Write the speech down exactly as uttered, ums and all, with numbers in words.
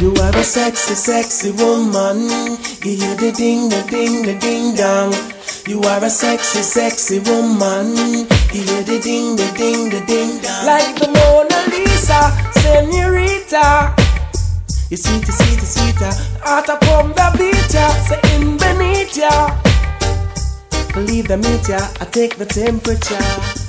You are a sexy, sexy woman. You hear the ding, the ding, the ding dong. You are a sexy, sexy woman. You hear the ding, the ding, the ding dong. Like the Mona Lisa, senorita. You sweeter, sweeter, sweeter. Out upon the beach, ya, say in beneath ya. Believe the meet ya, I take the temperature.